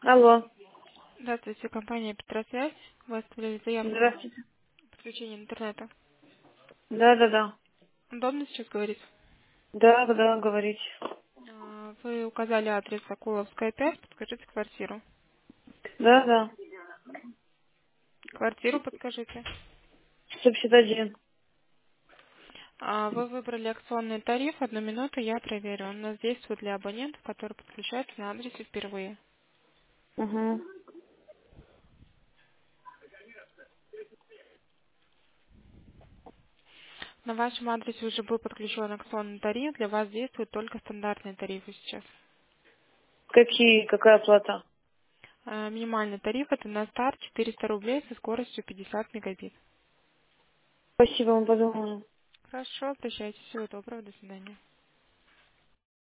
Алло. Здравствуйте, компания Петросвязь. Вы оставили заявку на Здравствуйте. подключение интернета. Да. Удобно сейчас говорить? Да, говорите. Вы указали адрес Акуловская, 5. Подскажите квартиру. Да. Квартиру подскажите. 151. Вы выбрали акционный тариф. 1 минуту, я проверю. Он у нас действует для абонентов, которые подключаются на адресе впервые. Угу. На вашем адресе уже был подключен акционный тариф. Для вас действуют только стандартные тарифы сейчас. Какая плата? Минимальный тариф это на старт 400 рублей со скоростью 50 мегабит. Спасибо, мы подумаем. Хорошо, обращайтесь. Всего доброго, до свидания.